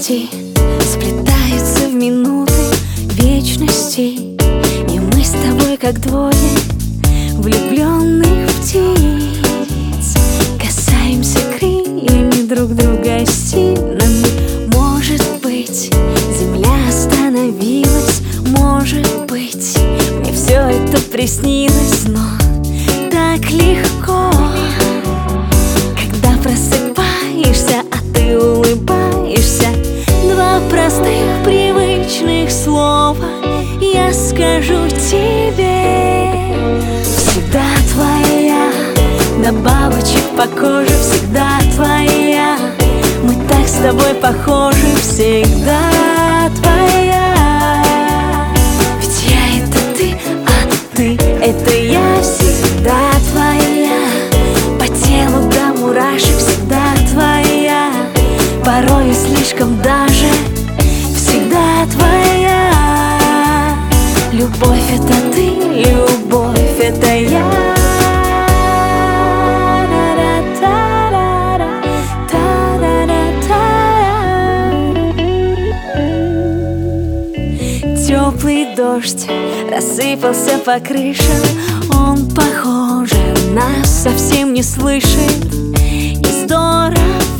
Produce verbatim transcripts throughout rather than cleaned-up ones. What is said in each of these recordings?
пути сплетаются в минуты вечности, и мы с тобой как двое влюбленных птиц касаемся крыльями друг друга сильными. Может быть, земля остановилась, может быть, мне все это приснилось, но так легко, когда просыпаешься, а ты улыбаешься. Два простых привычных слова я скажу тебе: всегда твоя, до бабочек по коже всегда твоя. Мы так с тобой похожи, всегда твоя. Ведь я — это ты, а ты — это я. Всегда твоя, по телу до мурашек всегда твоя. Порой слишком даже всегда твоя. Любовь — это ты, любовь — это я. Теплый дождь рассыпался по крышам, он, похоже, нас совсем не слышит. И здорово,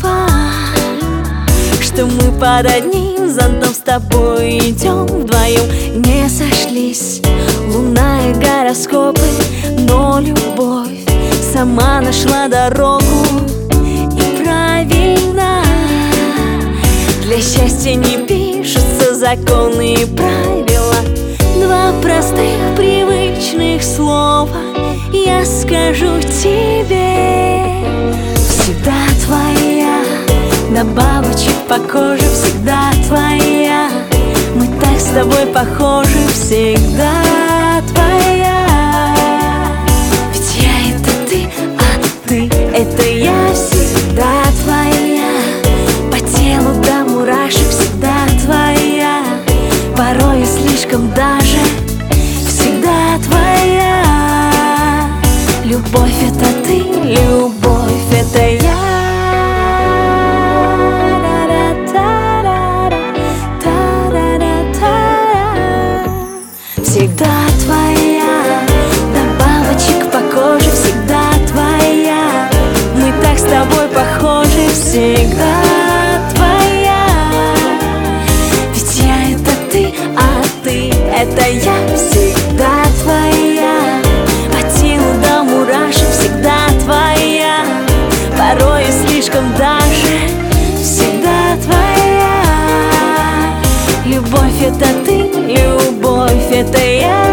что мы под одним зонтом с тобой идем вдвоем. Не сошлись луна и гороскопы, но любовь сама нашла дорогу. И правильно, для счастья не пишутся законы и правила. Два простых привычных слова я скажу тебе: всегда твоя, до бабочек по коже всегда твоя. Мы так с тобой похожи, всегда твоя. Ведь я — это ты, а ты — это я. Всегда твоя, по телу до мурашек всегда твоя. Порой слишком даже всегда твоя. Любовь — это ты, любовь — это я. Всегда твоя, до бабочек по коже всегда твоя. Мы так с тобой похожи, всегда твоя. Ведь я — это ты, а ты — это я. Всегда твоя, по телу до мурашек всегда твоя. Порой слишком даже всегда твоя. Любовь — это ты, любовь — это я.